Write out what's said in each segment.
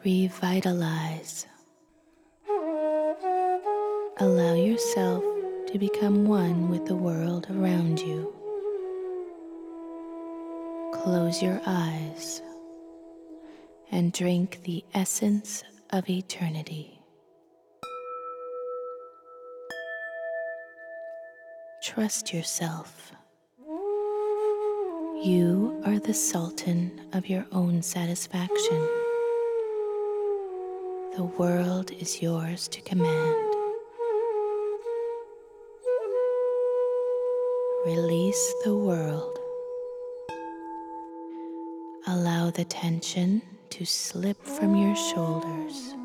Revitalize. Allow yourself to become one with the world around you. Close your eyes and drink the essence of eternity. Trust yourself. You are the sultan of your own satisfaction. The world is yours to command. Release the world. Allow the tension to slip from your shoulders.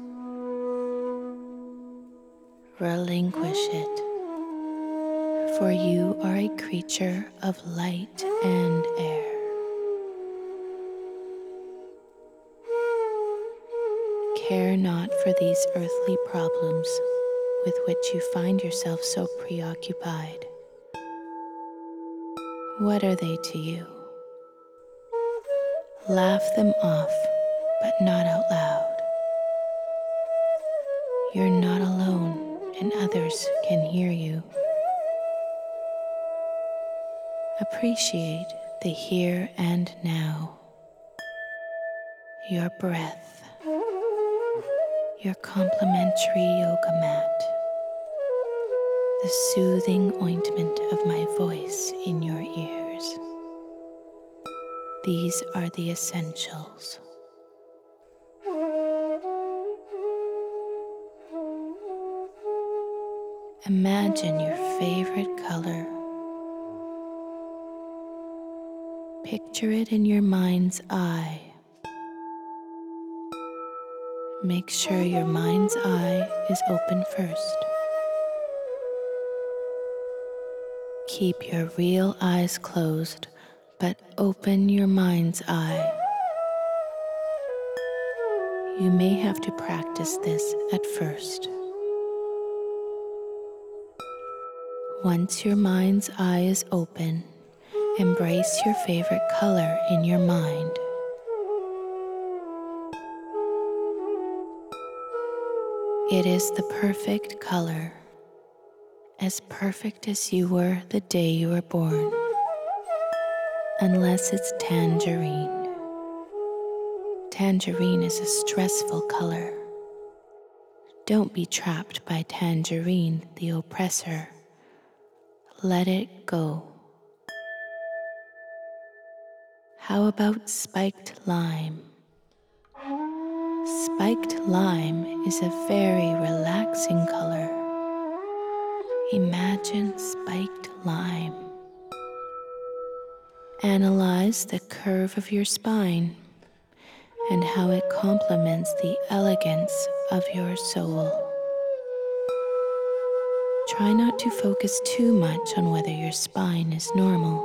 Relinquish it, for you are a creature of light and air. Care not for these earthly problems with which you find yourself so preoccupied. What are they to you? Laugh them off, but not out loud. You're not alone, and others can hear you. Appreciate the here and now. Your breath, your complimentary yoga mat, the soothing ointment of my voice in your ears. These are the essentials. Imagine your favorite color. Picture it in your mind's eye. Make sure your mind's eye is open first. Keep your real eyes closed, but open your mind's eye. You may have to practice this at first. Once your mind's eye is open, embrace your favorite color in your mind. It is the perfect color, as perfect as you were the day you were born, unless it's tangerine. Tangerine is a stressful color. Don't be trapped by tangerine, the oppressor. Let it go. How about spiked lime? Spiked lime is a very relaxing color. Imagine spiked lime. Analyze the curve of your spine and how it complements the elegance of your soul. Try not to focus too much on whether your spine is normal.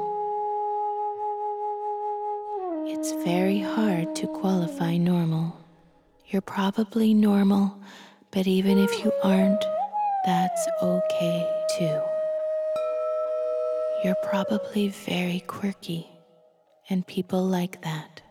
It's very hard to qualify normal. You're probably normal, but even if you aren't, that's okay too. You're probably very quirky, and people like that.